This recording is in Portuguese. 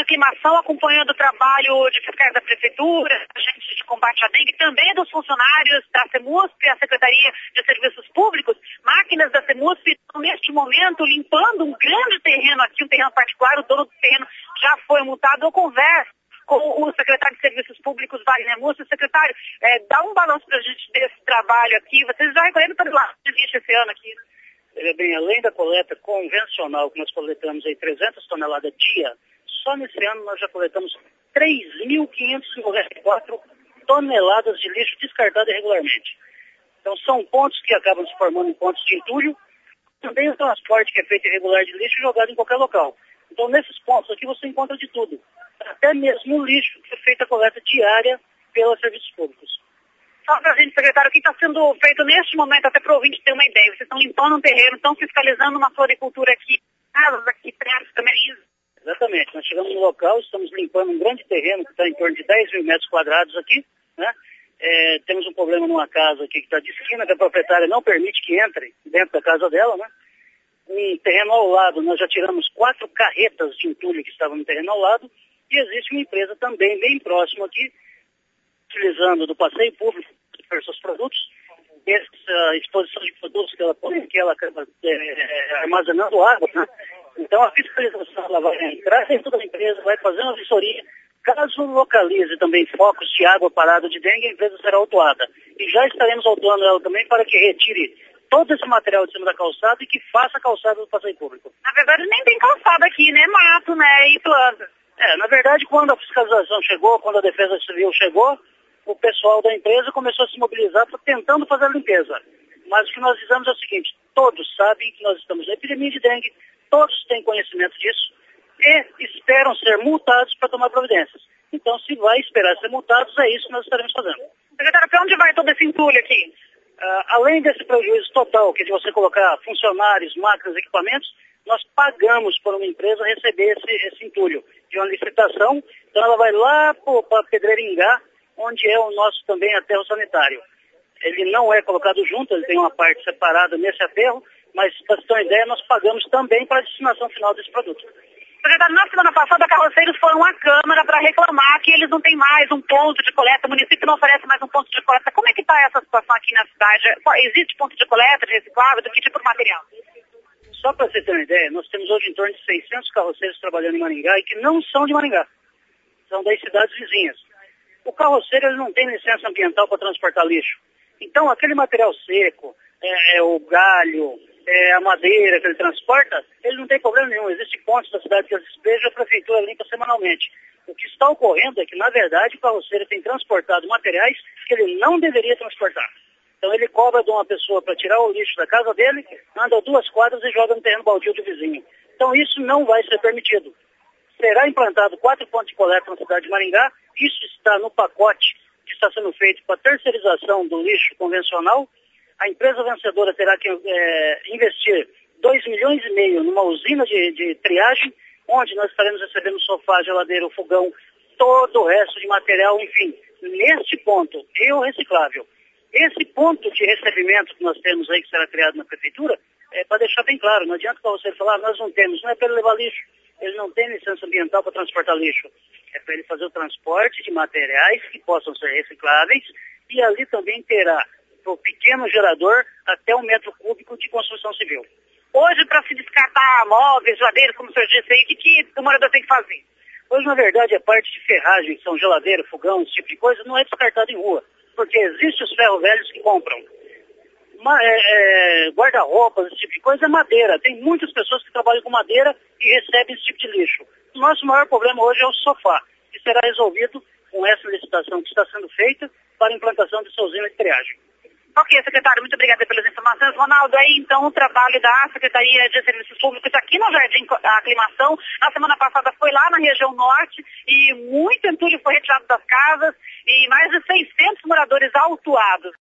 aclimação, acompanhando o trabalho de fiscais da Prefeitura, agentes de combate à dengue, também dos funcionários da CEMUSP, a Secretaria de Serviços Públicos. Máquinas da CEMUSP estão, neste momento, limpando um grande terreno aqui, um terreno particular. O dono do terreno já foi multado. Eu converso com o secretário de Serviços Públicos, Wagner Múcio. Secretário, dá um balanço para a gente desse trabalho aqui. Vocês já recolheram toneladas de lixo esse ano aqui, né? Bem, além da coleta convencional, que nós coletamos aí 300 toneladas dia, só nesse ano nós já coletamos 3.594 toneladas de lixo descartado irregularmente. Então são pontos que acabam se formando em pontos de entulho, também o transporte que é feito irregular de lixo jogado em qualquer local. Então nesses pontos aqui você encontra de tudo, até mesmo o lixo que é feito a coleta diária pelos serviços públicos. Só para a gente, secretário, o que está sendo feito neste momento, até para o ouvinte ter uma ideia? Vocês estão limpando um terreno, estão fiscalizando uma floricultura aqui, casas aqui perto também. Exatamente, nós chegamos no local, estamos limpando um grande terreno que está em torno de 10 mil metros quadrados aqui, né? Temos um problema numa casa aqui que está de esquina, que a proprietária não permite que entre dentro da casa dela, né? Um terreno ao lado, nós já tiramos 4 carretas de entulho que estavam no terreno ao lado, e existe uma empresa também bem próxima aqui, utilizando do passeio público para seus produtos, essa exposição de produtos que ela põe, que ela acaba armazenando água, né? Então a fiscalização ela vai entrar dentro da empresa, vai fazer uma vistoria. Caso localize também focos de água parada de dengue, a empresa será autuada. E já estaremos autuando ela também para que retire todo esse material de cima da calçada e que faça a calçada do passeio público. Na verdade nem tem calçada aqui, né? Mato, né? E planta. Na verdade, quando a fiscalização chegou, quando a Defesa Civil chegou, o pessoal da empresa começou a se mobilizar tentando fazer a limpeza. Mas o que nós dizemos é o seguinte: todos sabem que nós estamos na epidemia de dengue, todos têm conhecimento disso e esperam ser multados para tomar providências. Então, se vai esperar ser multados, é isso que nós estaremos fazendo. Secretário, para onde vai todo esse entulho aqui? Além desse prejuízo total, que é de você colocar funcionários, máquinas, equipamentos, nós pagamos por uma empresa receber esse entulho de uma licitação. Então, ela vai lá para Pedreiringá, onde é o nosso também aterro sanitário. Ele não é colocado junto, ele tem uma parte separada nesse aterro, mas, para você ter uma ideia, nós pagamos também para a destinação final desse produto. Secretário, na semana passada, carroceiros foram à Câmara para reclamar que eles não têm mais um ponto de coleta, o município não oferece mais um ponto de coleta. Como é que está essa situação aqui na cidade? Existe ponto de coleta, de reciclável, do que tipo de material? Só para você ter uma ideia, nós temos hoje em torno de 600 carroceiros trabalhando em Maringá e que não são de Maringá, são das cidades vizinhas. O carroceiro ele não tem licença ambiental para transportar lixo. Então, aquele material seco, o galho, a madeira que ele transporta, ele não tem problema nenhum. Existem pontos da cidade que eles despejam, a prefeitura limpa semanalmente. O que está ocorrendo é que, na verdade, o carroceiro tem transportado materiais que ele não deveria transportar. Então, ele cobra de uma pessoa para tirar o lixo da casa dele, anda 2 quadras e joga no terreno baldio do vizinho. Então, isso não vai ser permitido. Será implantado 4 pontos de coleta na cidade de Maringá. Isso está no pacote que está sendo feito para terceirização do lixo convencional. A empresa vencedora terá que investir 2,5 milhões numa usina de triagem, onde nós estaremos recebendo sofá, geladeira, fogão, todo o resto de material, enfim, neste ponto, e o reciclável. Esse ponto de recebimento que nós temos aí, que será criado na prefeitura, é para deixar bem claro, não adianta para você falar, nós não temos, não é para ele levar lixo, ele não tem licença ambiental para transportar lixo, é para ele fazer o transporte de materiais que possam ser recicláveis, e ali também terá o pequeno gerador até 1 metro cúbico de construção civil. Hoje, para se descartar móveis, geladeiras, como o senhor disse aí, o que o morador tem que fazer? Hoje, na verdade, a parte de ferragem, que são geladeira, fogão, esse tipo de coisa, não é descartado em rua, porque existem os ferro velhos que compram. Guarda-roupas, esse tipo de coisa é madeira. Tem muitas pessoas que trabalham com madeira e recebem esse tipo de lixo. O nosso maior problema hoje é o sofá, que será resolvido com essa licitação que está sendo feita para a implantação dessa usina de triagem. Ok, secretário, muito obrigada pelas informações. Ronaldo, aí então o trabalho da Secretaria de Serviços Públicos aqui no Jardim Aclimação, na semana passada foi lá na região norte e muito entulho foi retirado das casas e mais de 600 moradores autuados.